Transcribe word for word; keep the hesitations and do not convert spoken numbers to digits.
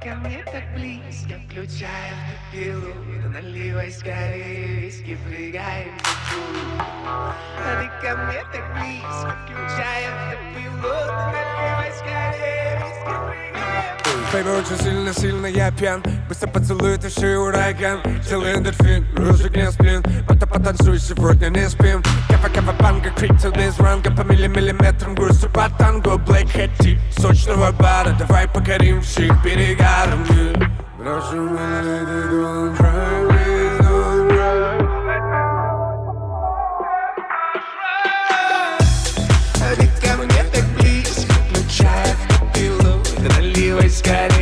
ко мне так близко, включая пилу. Да наливай скорее виски, прыгаем в чулу. А ты ко мне так близко, включая пилу. Да наливай скорее виски, прыгаем в чулу. Бэйби, очень сильно-сильно я пьян. Быстро поцелуй, ты шею ураган. Целый эндорфин, разогнет сплин. Потом потанцуй, сегодня не спим. Кафе-кафе, банга, крик, till this ранга. По миллиметрам грузу по танго. Блэк хэти, сочного бара. Давай покорим всех перегаром. Прошу меня, don't try me, don't try. А ты ко мне так близко, включая пилу. Да наливай скорее.